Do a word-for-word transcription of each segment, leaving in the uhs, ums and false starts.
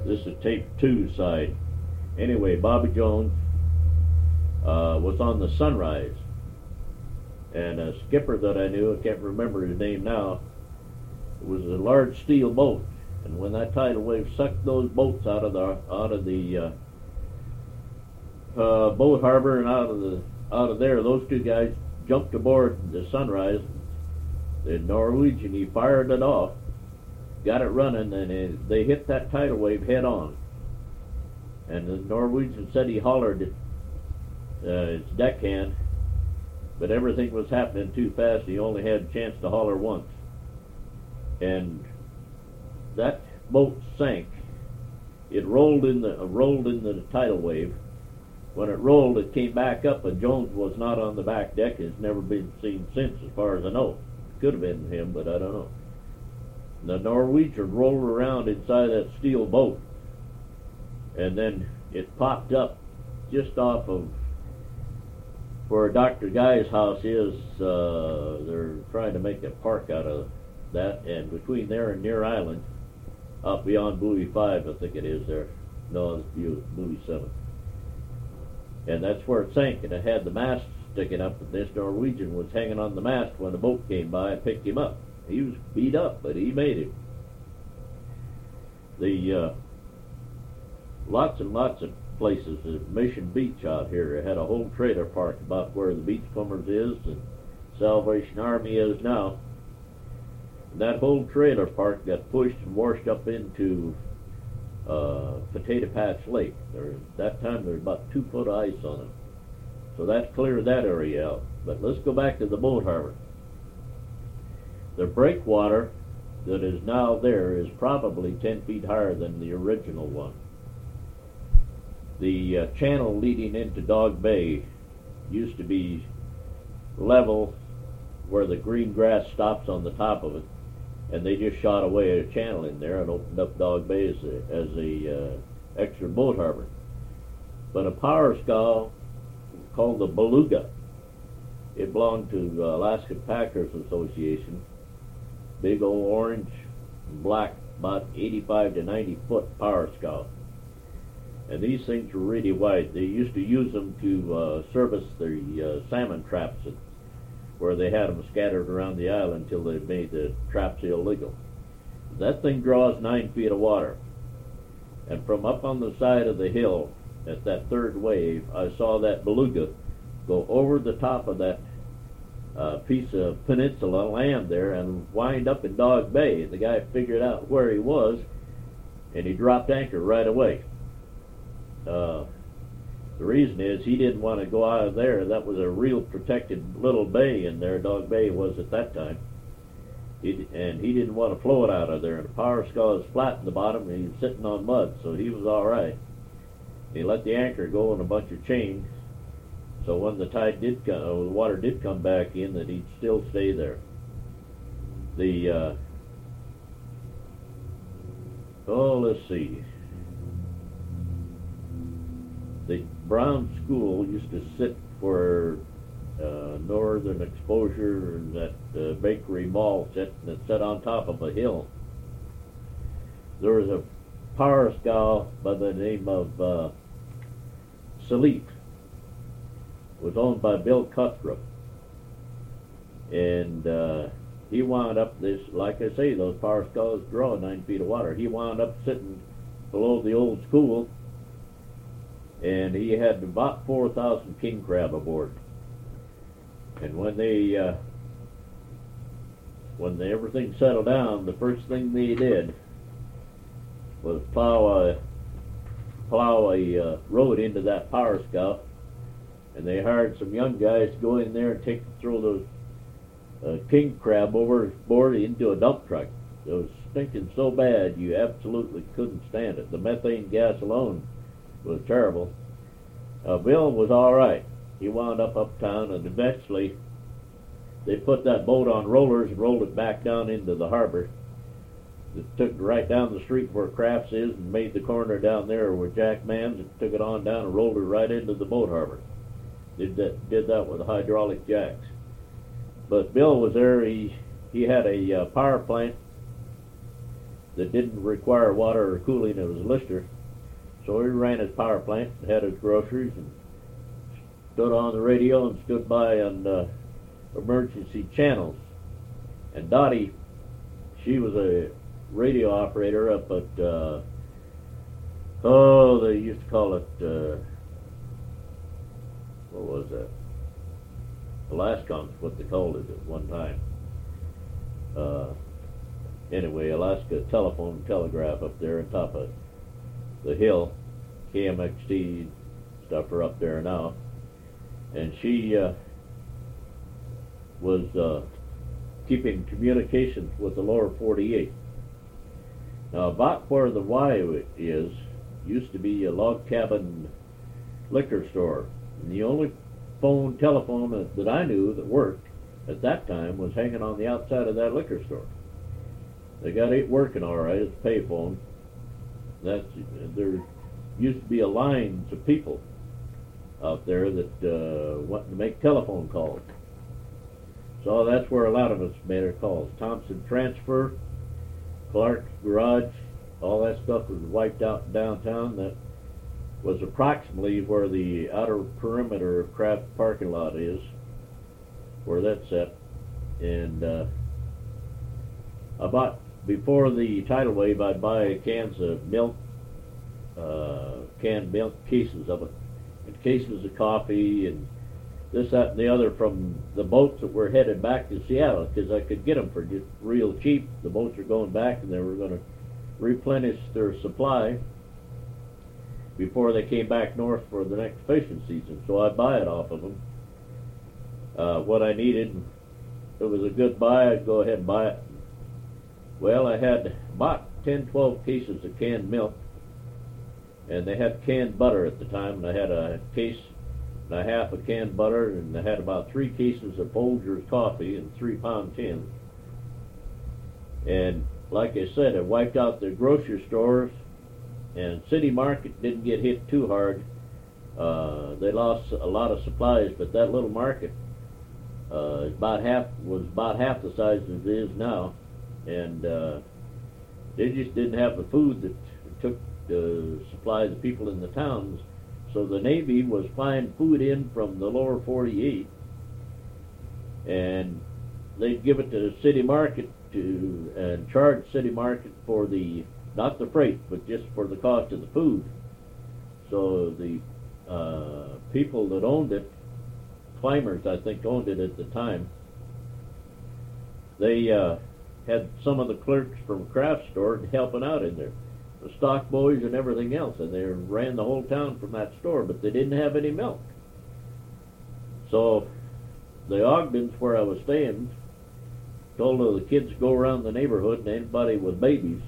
This is tape two side. Anyway, Bobby Jones uh, was on the Sunrise, and a skipper that I knew, I can't remember his name now, was a large steel boat, and when that tidal wave sucked those boats out of the out of the uh, uh, boat harbor and out of the out of there, those two guys jumped aboard the Sunrise. The Norwegian, he fired it off, got it running, and it, they hit that tidal wave head on. And the Norwegian said he hollered at uh, his deckhand, but everything was happening too fast. He only had a chance to holler once. And that boat sank. It rolled in the uh, rolled in the tidal wave. When it rolled, it came back up, and Jones was not on the back deck. Has never been seen since, as far as I know. Could have been him, but I don't know. The Norwegian rolled around inside that steel boat, and then it popped up just off of where Doctor Guy's house is. Uh, they're trying to make a park out of that, and between there and Near Island, up beyond Buoy five, I think it is there. No, it's Buoy, Buoy seven. And that's where it sank, and it had the mast sticking up, and this Norwegian was hanging on the mast when the boat came by and picked him up. He was beat up, but he made it. The uh, lots and lots of places. The Mission Beach out here, it had a whole trailer park about where the Beachcombers is and Salvation Army is now. And that whole trailer park got pushed and washed up into uh, Potato Patch Lake. There, that time there was about two foot of ice on it. So that cleared that area out. But let's go back to the boat harbor. The breakwater that is now there is probably ten feet higher than the original one. The uh, channel leading into Dog Bay used to be level where the green grass stops on the top of it, and they just shot away a channel in there and opened up Dog Bay as a, as a uh, extra boat harbor. But a power scow called the Beluga, it belonged to the Alaskan Packers Association, big old orange and black, about eighty-five to ninety foot power scow. And these things were really wide. They used to use them to uh, service the uh, salmon traps that, where they had them scattered around the island until they made the traps illegal. That thing draws nine feet of water. And from up on the side of the hill at that third wave, I saw that Beluga go over the top of that uh, piece of peninsula land there and wind up in Dog Bay. And the guy figured out where he was, and he dropped anchor right away. Uh, the reason is he didn't want to go out of there. That was a real protected little bay in there. Dog Bay was at that time. He, and he didn't want to float out of there. And the power scow was flat in the bottom, and he was sitting on mud, so he was all right. He let the anchor go in a bunch of chain, so when the tide did come, or the water did come back in, that he'd still stay there. The uh, oh, let's see. The Brown School used to sit where uh, Northern Exposure and that uh, bakery mall sit, and it sat on top of a hill. There was a power scow by the name of uh, Salif. It was owned by Bill Cutthroat. And uh, he wound up this, like I say, those power scows draw nine feet of water. He wound up sitting below the old school, and he had about four thousand king crab aboard. And when they, uh, when they, everything settled down, the first thing they did was plow a, plow a uh, road into that power scow, and they hired some young guys to go in there and take throw those uh, king crab overboard into a dump truck. It was stinking so bad you absolutely couldn't stand it. The methane gas alone was terrible. Uh, Bill was all right. He wound up uptown, and eventually they put that boat on rollers and rolled it back down into the harbor. It took right down the street where Crafts is and made the corner down there where Jack Mans, and took it on down and rolled it right into the boat harbor. Did that did that with hydraulic jacks. But Bill was there. He he had a uh, power plant that didn't require water or cooling. It was a Lister. So he ran his power plant and had his groceries and stood on the radio and stood by on uh, emergency channels. And Dottie, she was a radio operator up at, uh, oh, they used to call it, uh, what was that? Alaskon's what they called it at one time. Uh, anyway, Alaska Telephone and Telegraph up there on top of the hill. K M X T stuff are up there now. And she uh, was uh, keeping communications with the lower forty-eight. Now, about where the Y is, used to be a log cabin liquor store. And the only phone, telephone that, that I knew that worked at that time was hanging on the outside of that liquor store. They got it working all right. It's a payphone. That's, there used to be a lines of people out there that uh, wanted to make telephone calls. So that's where a lot of us made our calls. Thompson Transfer, Clark's Garage, all that stuff was wiped out downtown. That was approximately where the outer perimeter of Kraft parking lot is, where that's at. And uh, about before the tidal wave, I'd buy cans of milk, uh, canned milk, cases of it, and cases of coffee, and this, that, and the other from the boats that were headed back to Seattle, because I could get them for just real cheap. The boats were going back, and they were going to replenish their supply before they came back north for the next fishing season. So I'd buy it off of them. Uh, what I needed, if it was a good buy, I'd go ahead and buy it. Well, I had about ten, twelve cases of canned milk, and they had canned butter at the time, and I had a case and a half of canned butter, and I had about three cases of Folgers coffee and three pound tins. And like I said, it wiped out the grocery stores, and City Market didn't get hit too hard. Uh, they lost a lot of supplies, but that little market uh, is about half was about half the size as it is now, and uh, they just didn't have the food that took to supply the people in the towns. So the Navy was flying food in from the lower forty-eight, and they'd give it to the City Market to and charge City Market for the, not the freight, but just for the cost of the food. So the uh, people that owned it, Climbers I think owned it at the time, they uh, had some of the clerks from Kraft store helping out in there, the stock boys and everything else, and they ran the whole town from that store, but they didn't have any milk. So the Ogdens, where I was staying, told the kids to go around the neighborhood and anybody with babies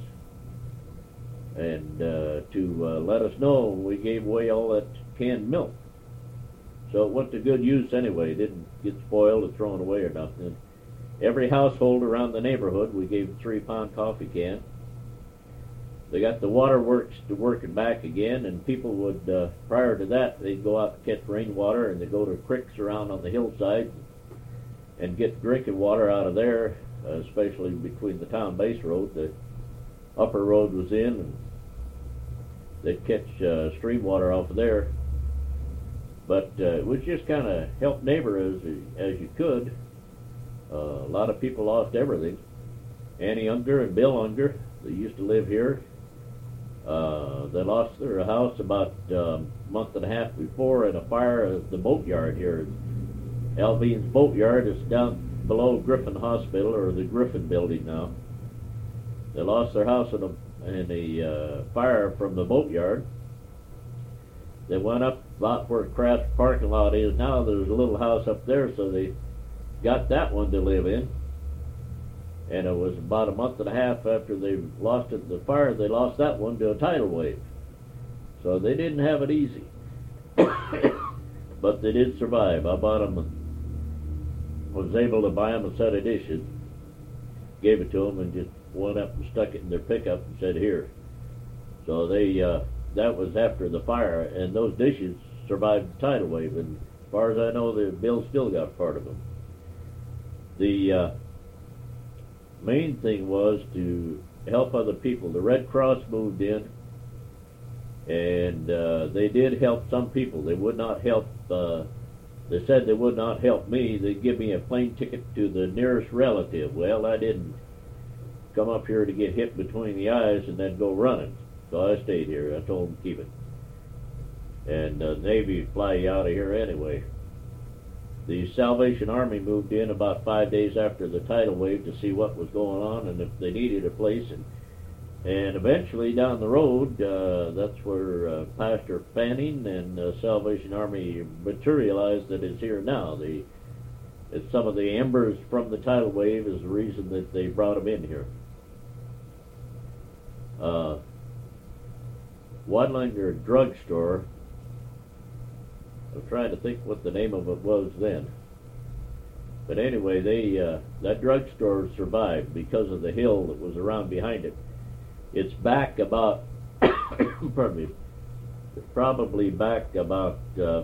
and uh, to uh, let us know, and we gave away all that canned milk. So it went to good use anyway. It didn't get spoiled or thrown away or nothing. Every household around the neighborhood, we gave a three pound coffee can. They got the waterworks to working back again, and people would, uh, prior to that, they'd go out and catch rainwater, and they'd go to creeks around on the hillside and get drinking water out of there, uh, especially between the town base road. The upper road was in, and they'd catch uh, stream water off of there. But uh, it was just kind of help neighbor as, as you could. Uh, a lot of people lost everything. Annie Unger and Bill Unger, they used to live here. Uh, they lost their house about a um, month and a half before in a fire at the boatyard here. Alvin's Boatyard is down below Griffin Hospital, or the Griffin building now. They lost their house in a, in a uh, fire from the boatyard. They went up about where Kraft's parking lot is now. There's a little house up there, so they got that one to live in. And it was about a month and a half after they lost it in the fire, they lost that one to a tidal wave. So they didn't have it easy. But they did survive. I bought them, and was able to buy them a set of dishes, gave it to them, and just went up and stuck it in their pickup and said, here. So they, uh, that was after the fire, and those dishes survived the tidal wave. And as far as I know, the Bill still got part of them. The uh, main thing was to help other people. The Red Cross moved in, and uh, they did help some people. They would not help. Uh, they said they would not help me. They'd give me a plane ticket to the nearest relative. Well, I didn't come up here to get hit between the eyes and then go running. So I stayed here. I told them to keep it. And uh, the Navy would fly you out of here anyway. The Salvation Army moved in about five days after the tidal wave to see what was going on and if they needed a place. And and eventually down the road, uh, that's where uh, Pastor Fanning and uh, Salvation Army materialized that is here now. The it's some of the embers from the tidal wave is the reason that they brought them in here. Uh, Wadlinger Drugstore, I'm trying to think what the name of it was then. But anyway, they uh, that drugstore survived because of the hill that was around behind it. It's back about, pardon me, it's probably back about, uh,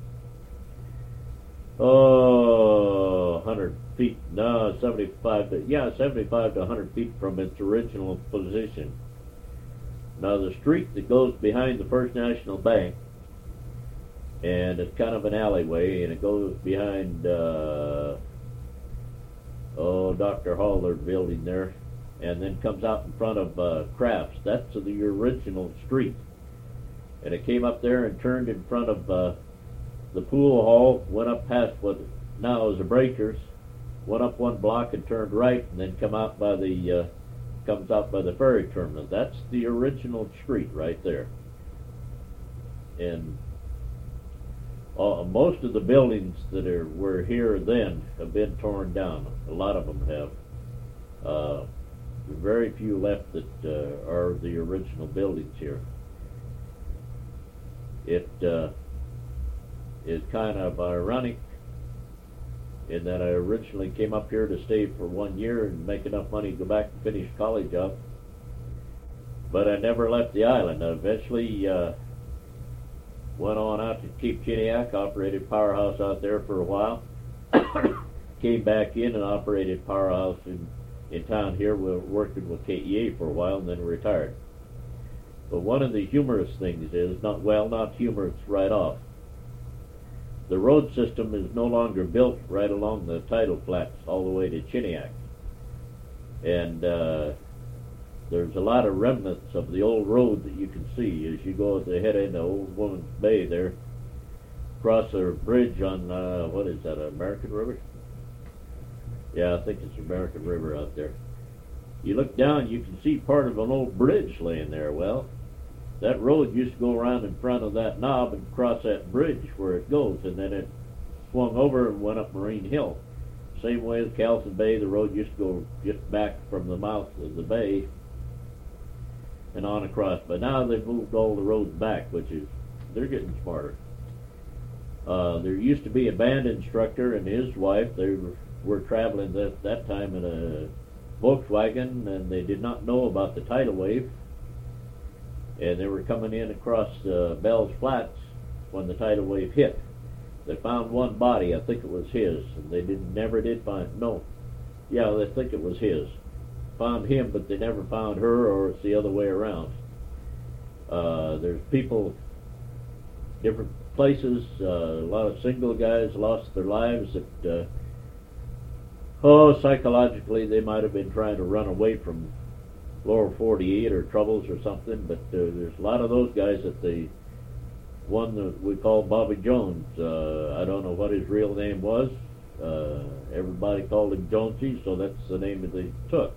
oh, one hundred feet, no, seventy-five, to, yeah, seventy-five to one hundred feet from its original position. Now the street that goes behind the First National Bank, and it's kind of an alleyway, and it goes behind, uh, oh, Doctor Haller building there, and then comes out in front of uh, Crafts. That's the original street. And it came up there and turned in front of uh, the pool hall, went up past what now is the Breakers, went up one block and turned right, and then come out by the, uh, comes out by the ferry terminal. That's the original street right there. And Uh, most of the buildings that are, were here then have been torn down. A lot of them have. Uh, very few left that uh, are the original buildings here. It uh, is kind of ironic in that I originally came up here to stay for one year and make enough money to go back and finish college up. But I never left the island. I eventually uh, went on out to Cape Chiniac, operated powerhouse out there for a while. Came back in and operated powerhouse in, in town here, working with K E A for a while, and then retired. But one of the humorous things is, not well, not humorous right off, the road system is no longer built right along the tidal flats all the way to Chiniac. And uh, there's a lot of remnants of the old road that you can see as you go at the head end of Old Woman's Bay there, across a bridge on, uh, what is that, American River? Yeah, I think it's American River out there. You look down, you can see part of an old bridge laying there. Well, that road used to go around in front of that knob and cross that bridge where it goes, and then it swung over and went up Marine Hill. Same way as Calson Bay, the road used to go just back from the mouth of the bay and on across. But now they've moved all the roads back, which is, they're getting smarter. Uh, there used to be a band instructor and his wife. They were, were traveling at that time in a Volkswagen, and they did not know about the tidal wave. And they were coming in across uh, Bell's Flats when the tidal wave hit. They found one body, I think it was his, and they did never did find, no, yeah, they think it was his. Found him, but they never found her, or it's the other way around. Uh, there's people, different places, uh, a lot of single guys lost their lives that, uh, oh, psychologically they might have been trying to run away from lower forty-eight or troubles or something, but uh, there's a lot of those guys that the one that we call Bobby Jones, uh, I don't know what his real name was. Uh, everybody called him Jonesy, so that's the name that they took.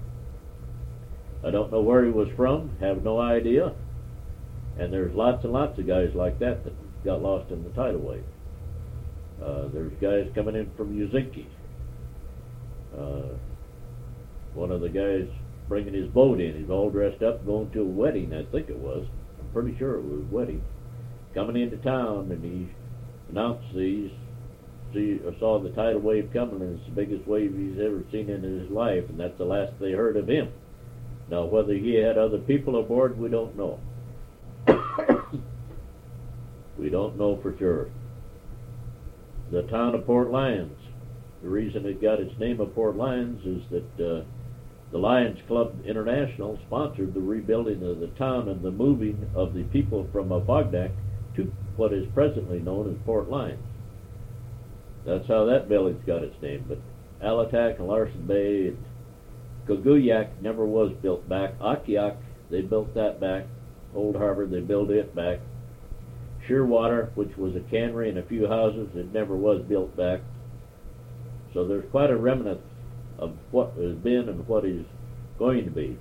I don't know where he was from, have no idea. And there's lots and lots of guys like that that got lost in the tidal wave. Uh, there's guys coming in from Uzinki. Uh, one of the guys bringing his boat in, he's all dressed up, going to a wedding, I think it was. I'm pretty sure it was a wedding. Coming into town, and he announced these, see, saw the tidal wave coming, and it's the biggest wave he's ever seen in his life, and that's the last they heard of him. Now, whether he had other people aboard, we don't know. We don't know for sure. The town of Port Lions, the reason it got its name of Port Lions is that uh, The Lions Club International sponsored the rebuilding of the town and the moving of the people from Afognak to what is presently known as Port Lions. That's how that village got its name. But Alatak and Larsen Bay and Goguyak never was built back. Akiak, they built that back. Old Harbor, they built it back. Shearwater, which was a cannery and a few houses, it never was built back. So there's quite a remnant of what has been and what is going to be.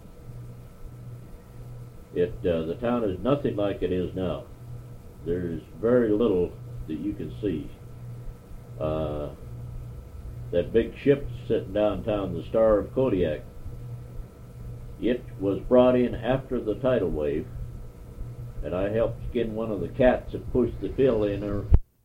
It uh, the town is nothing like it is now. There's very little that you can see. Uh, that big ship sitting downtown, the Star of Kodiak, it was brought in after the tidal wave, and I helped skin one of the cats that pushed the fill in her.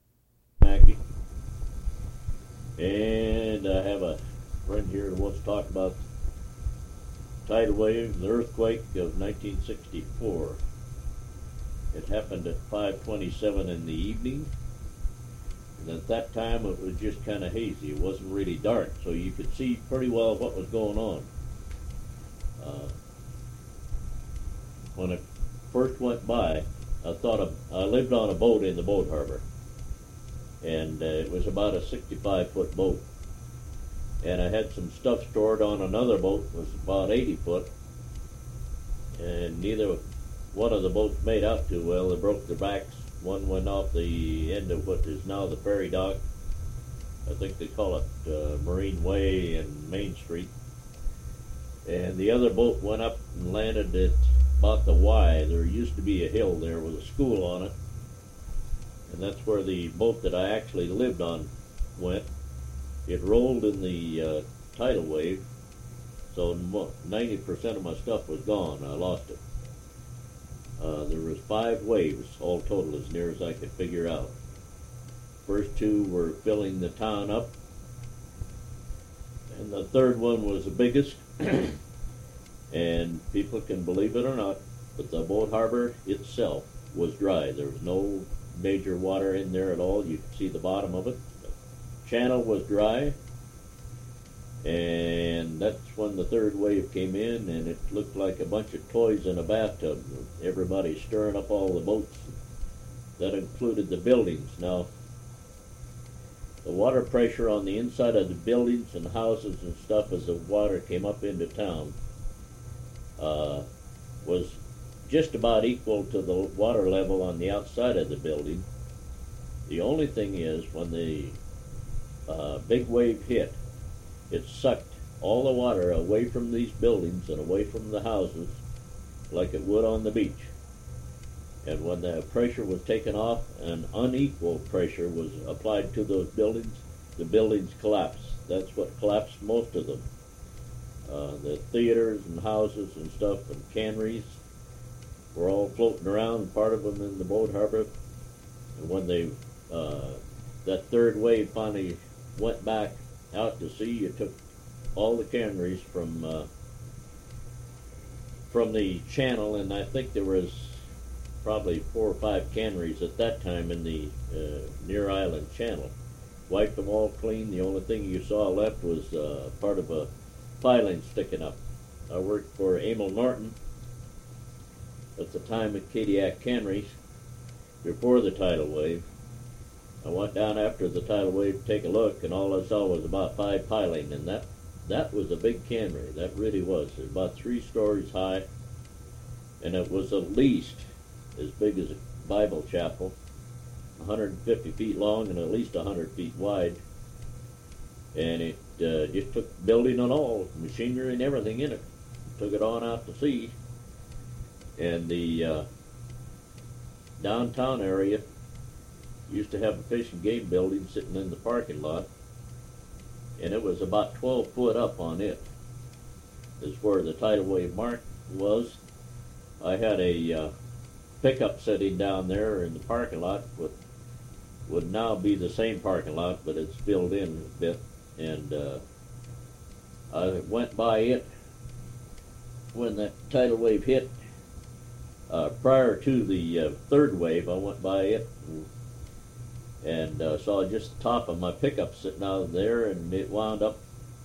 And I have a friend here that wants to talk about the tidal wave, the earthquake of nineteen sixty-four. It happened at five twenty-seven in the evening, and at that time it was just kind of hazy. It wasn't really dark, so you could see pretty well what was going on. Uh, when it first went by, I thought of, I lived on a boat in the boat harbor, and uh, it was about a sixty-five foot boat. And I had some stuff stored on another boat that was about eighty foot, and neither one of the boats made out too well. They broke their backs. One went off the end of what is now the ferry dock. I think they call it uh, Marine Way and Main Street. And the other boat went up and landed at about the Y. There used to be a hill there with a school on it, and that's where the boat that I actually lived on went. It rolled in the uh, tidal wave, so ninety percent of my stuff was gone. I lost it. Uh, there was five waves all total, as near as I could figure out. First two were filling the town up, and the third one was the biggest. And people can believe it or not, but the boat harbor itself was dry. There was no major water in there at all. You could see the bottom of it. The channel was dry, and that's when the third wave came in, and it looked like a bunch of toys in a bathtub. Everybody stirring up all the boats. That included the buildings. Now, the water pressure on the inside of the buildings and houses and stuff as the water came up into town uh, was just about equal to the water level on the outside of the building. The only thing is, when the uh, big wave hit, it sucked all the water away from these buildings and away from the houses like it would on the beach. And when the pressure was taken off, an unequal pressure was applied to those buildings, the buildings collapsed. That's what collapsed most of them. Uh, the theaters and houses and stuff and canneries were all floating around, part of them in the boat harbor. And when they, uh, that third wave finally went back out to sea, it took all the canneries from uh, from the channel, and I think there was probably four or five canneries at that time in the uh, near island channel. Wiped them all clean. The only thing you saw left was uh, part of a piling sticking up. I worked for Emil Norton at the time at Kodiak Canneries before the tidal wave. I went down after the tidal wave to take a look, and all I saw was about five piling, and that that was a big cannery. That really was. It was about three stories high, and it was at least as big as a Bible chapel, one hundred fifty feet long and at least one hundred feet wide. And it uh, just took building and all, machinery and everything in it. Took it on out to sea. And the uh, downtown area used to have a fish and game building sitting in the parking lot. And it was about twelve foot up on it, is where the tidal wave mark was. I had a uh, pickup sitting down there in the parking lot, what would now be the same parking lot, but it's filled in a bit. And uh, I went by it when that tidal wave hit. Uh, prior to the uh, third wave, I went by it and, and uh, saw just the top of my pickup sitting out there, and it wound up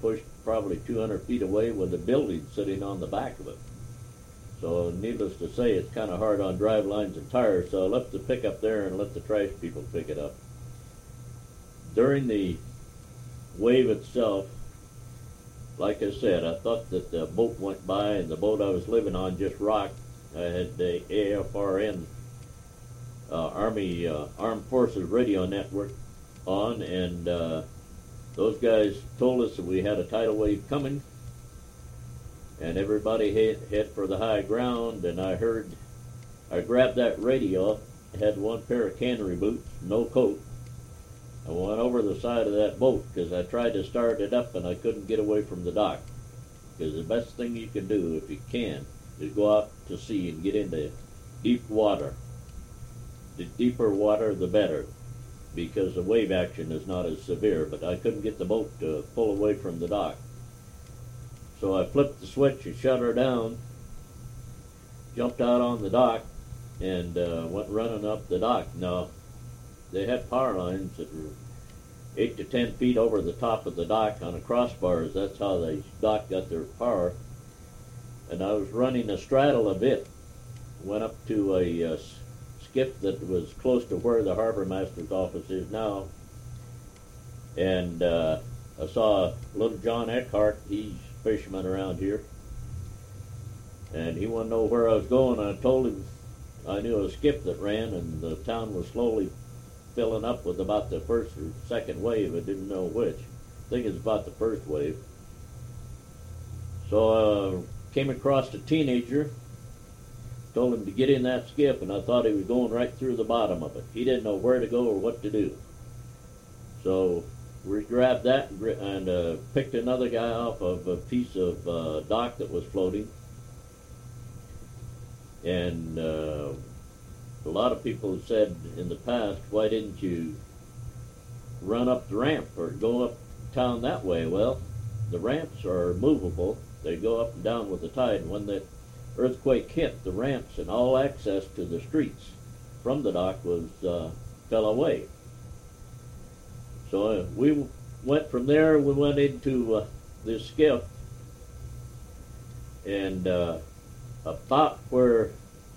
pushed probably two hundred feet away with a building sitting on the back of it. So needless to say, it's kind of hard on drive lines and tires, so I left the pickup there and let the trash people pick it up. During the wave itself, like I said, I thought that the boat went by and the boat I was living on just rocked. I had the A F R N, uh, Army uh, Armed Forces Radio Network on, and uh, those guys told us that we had a tidal wave coming, and everybody hit, hit for the high ground. And I heard, I grabbed that radio, had one pair of cannery boots, no coat. I went over the side of that boat because I tried to start it up and I couldn't get away from the dock. Because the best thing you can do, if you can, is go out to sea and get into deep water. The deeper water, the better, because the wave action is not as severe. But I couldn't get the boat to pull away from the dock. So I flipped the switch and shut her down, jumped out on the dock, and uh, went running up the dock. Now, they had power lines that were eight to ten feet over the top of the dock on the crossbars. That's how the dock got their power. And I was running astraddle a bit. Went up to a uh, skiff that was close to where the harbor master's office is now. And uh, I saw little John Eckhart. He's a fisherman around here. And he wanted to know where I was going. I told him I knew a skiff that ran, and the town was slowly filling up with about the first or second wave. I didn't know which. I think it's about the first wave. So I uh, came across a teenager, told him to get in that skiff, and I thought he was going right through the bottom of it. He didn't know where to go or what to do. So we grabbed that and, and uh, picked another guy off of a piece of uh, dock that was floating. And uh, a lot of people have said in the past, why didn't you run up the ramp or go up town that way? Well, the ramps are movable. They go up and down with the tide. When the earthquake hit, the ramps and all access to the streets from the dock was uh, fell away. So uh, we went from there. We went into uh, this skiff, and uh, about where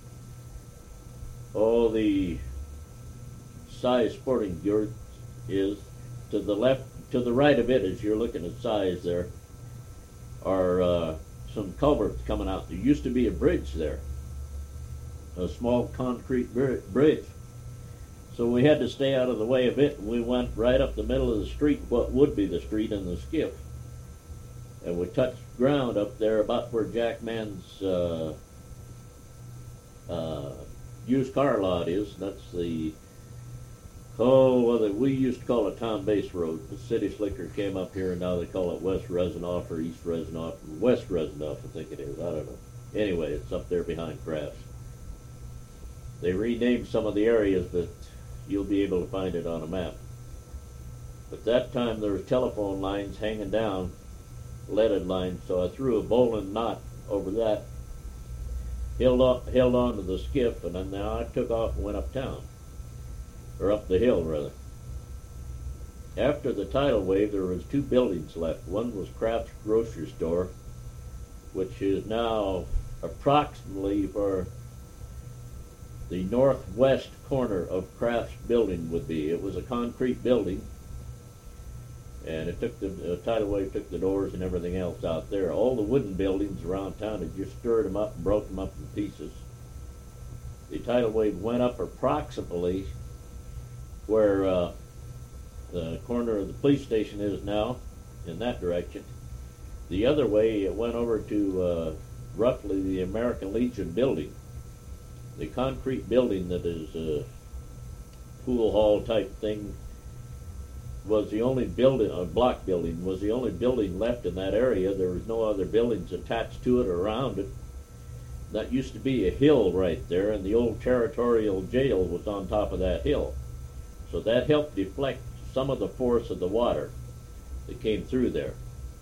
all the size sporting goods is, to the left, to the right of it, as you're looking at size there, are uh, some culverts coming out. There used to be a bridge there, a small concrete bridge. So we had to stay out of the way of it, and we went right up the middle of the street, what would be the street in the skiff. And we touched ground up there about where Jack Mann's uh, uh, used car lot is. That's the, oh, well, we used to call it Town Base Road. The City Slicker came up here, and now they call it West Rezanoff or East Rezanoff. West Rezanoff, I think it is. I don't know. Anyway, it's up there behind Crafts. They renamed some of the areas, but you'll be able to find it on a map. But that time there was telephone lines hanging down, leaded lines, so I threw a bowline knot over that, held on, held on to the skiff, and then now I took off and went uptown, or up the hill rather. After the tidal wave, there was two buildings left. One was Kraft's grocery store, which is now approximately where the northwest corner of Kraft's building would be. It was a concrete building, and it took the uh, tidal wave took the doors and everything else out there. All the wooden buildings around town had just stirred them up and broke them up in pieces. The tidal wave went up approximately where uh, the corner of the police station is now, in that direction. The other way, it went over to uh, roughly the American Legion building. The concrete building that is a pool hall type thing was the only building, a block building, was the only building left in that area. There was no other buildings attached to it or around it. That used to be a hill right there, and the old territorial jail was on top of that hill. So that helped deflect some of the force of the water that came through there.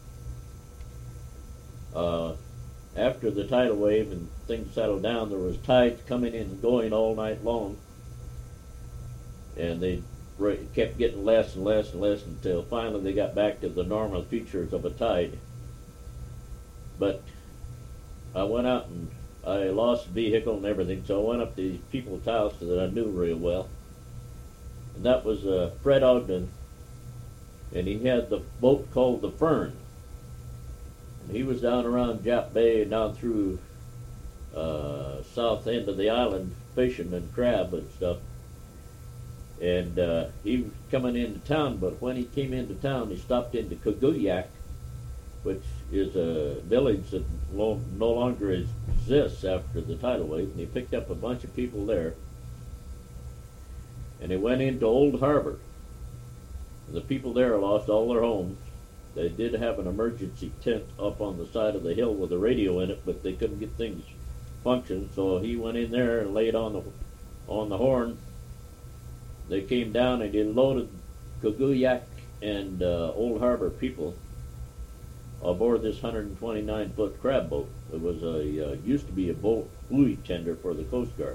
Uh, after the tidal wave and things settled down, there was tides coming in and going all night long, and they it kept getting less and less and less until finally they got back to the normal features of a tide. But I went out and I lost the vehicle and everything, so I went up to these people's house that I knew real well. And that was uh, Fred Ogden, and he had the boat called the Fern. And he was down around Jap Bay and down through uh, south end of the island fishing and crab and stuff. And uh, he was coming into town, but when he came into town, he stopped into Coguyac, which is a village that lo- no longer exists after the tidal wave, and he picked up a bunch of people there. And he went into Old Harbor. The people there lost all their homes. They did have an emergency tent up on the side of the hill with a radio in it, but they couldn't get things function, so he went in there and laid on the on the horn. They came down and he loaded Coguyac and uh, Old Harbor people aboard this one hundred twenty-nine foot crab boat. It was a uh, used to be a boat buoy tender for the Coast Guard.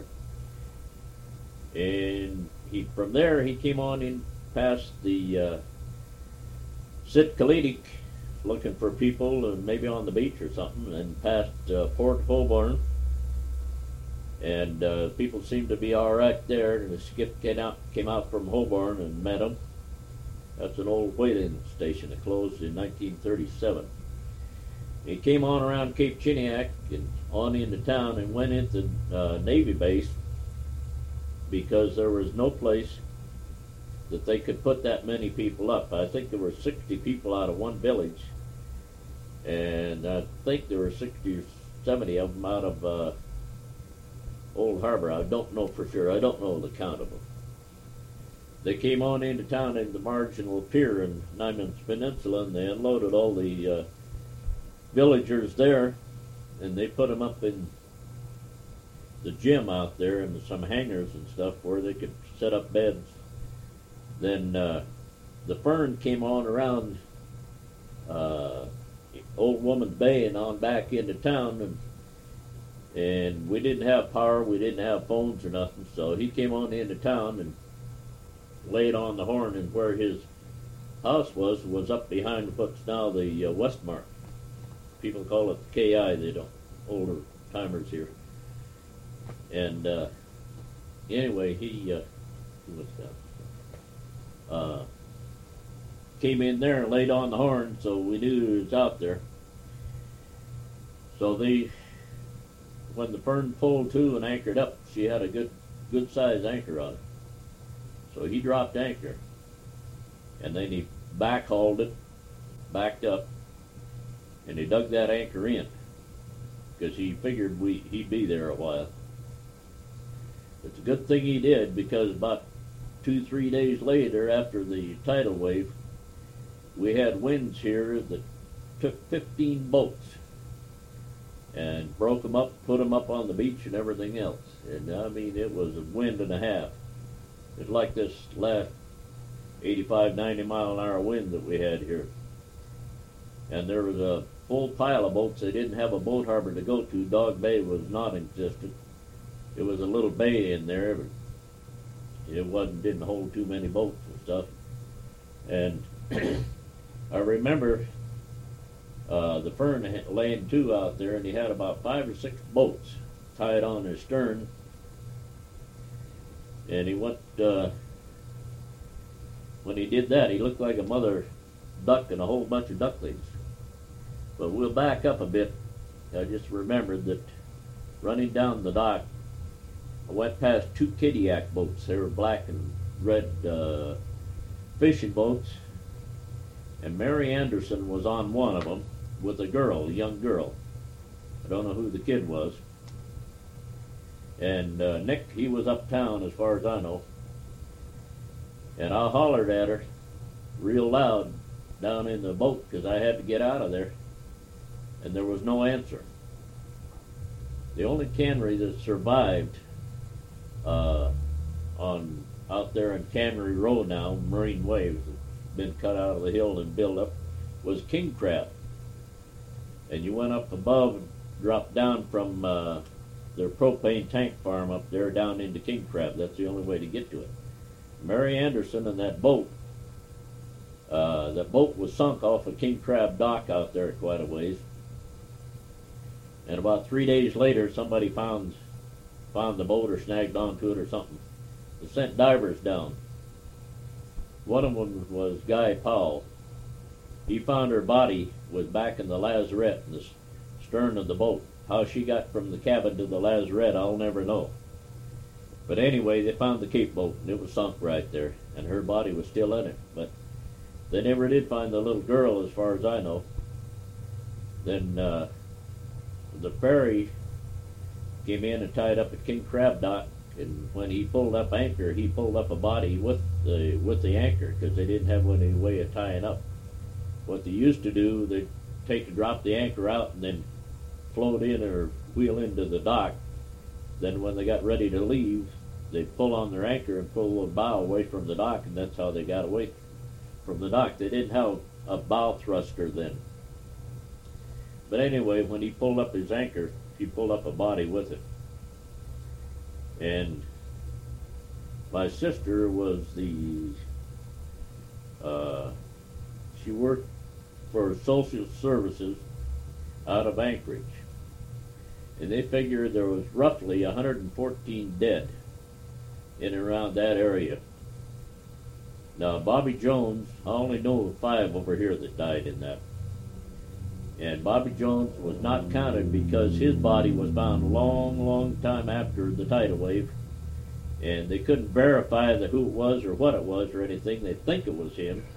And he from there he came on in past the uh, Sitkalinic, looking for people and maybe on the beach or something, and past uh, Port Holborn. And uh, people seemed to be all right there. And the skip came out, came out from Holborn and met him. That's an old whaling station that closed in nineteen thirty-seven. He came on around Cape Chiniac and on into town and went into uh, Navy base because there was no place that they could put that many people up. I think there were sixty people out of one village, and I think there were sixty or seventy of them out of uh, Old Harbor. I don't know for sure. I don't know the count of them. They came on into town in the marginal pier in Nyman's Peninsula, and they unloaded all the uh, villagers there, and they put them up in the gym out there and some hangars and stuff where they could set up beds. Then uh, the Fern came on around uh, Old Woman's Bay and on back into town, and and we didn't have power, we didn't have phones or nothing, so he came on into town and laid on the horn, and where his house was was up behind what's now the uh, Westmark. People call it the K I, they don't, older timers here. And uh, anyway, he, uh, who was that? Uh, came in there and laid on the horn, so we knew he was out there. So they, when the Fern pulled to and anchored up, she had a good, good size anchor on it. So he dropped anchor, and then he backhauled it, backed up, and he dug that anchor in because he figured we he'd be there a while. It's a good thing he did, because about two, three days later, after the tidal wave, we had winds here that took fifteen boats and broke them up, put them up on the beach and everything else. And I mean, it was a wind and a half. It's like this last eighty-five, ninety mile an hour wind that we had here. And there was a full pile of boats. They didn't have a boat harbor to go to. Dog Bay was non-existent. It was a little bay in there, but it wasn't, didn't hold too many boats and stuff. And I remember uh, the Fern laying to out there, and he had about five or six boats tied on his stern. And he went, uh, when he did that, he looked like a mother duck and a whole bunch of ducklings. But we'll back up a bit. I just remembered that running down the dock, I went past two Kodiak boats. They were black and red uh, fishing boats. And Mary Anderson was on one of them with a girl, a young girl. I don't know who the kid was. And uh, Nick, he was uptown as far as I know. And I hollered at her real loud down in the boat because I had to get out of there. And there was no answer. The only cannery that survived uh, on out there in Cannery Road now, Marine Waves, been cut out of the hill and built up, was king crab. And you went up above and dropped down from uh, their propane tank farm up there down into king crab. That's the only way to get to it. Mary Anderson and that boat. Uh, the boat was sunk off of King Crab Dock out there quite a ways. And about three days later, somebody found found the boat or snagged onto it or something. They sent divers down. One of them was Guy Powell. He found her body was back in the lazarette in the stern of the boat. How she got from the cabin to the lazarette, I'll never know. But anyway, they found the Cape boat, and it was sunk right there, and her body was still in it. But they never did find the little girl, as far as I know. Then uh, the ferry came in and tied up at King Crab Dock, and when he pulled up anchor, he pulled up a body with the with the anchor, because they didn't have any way of tying up. What they used to do, they'd take and drop the anchor out and then float in or wheel into the dock. Then when they got ready to leave, they'd pull on their anchor and pull the bow away from the dock, and that's how they got away from the dock. They didn't have a bow thruster then. But anyway, when he pulled up his anchor, he pulled up a body with it. And my sister was the, uh, she worked for social services out of Anchorage. And they figured there was roughly one hundred fourteen dead in and around that area. Now, Bobby Jones, I only know of five over here that died in that. And Bobby Jones was not counted because his body was found a long, long time after the tidal wave. And they couldn't verify the who it was or what it was or anything. They think it was him.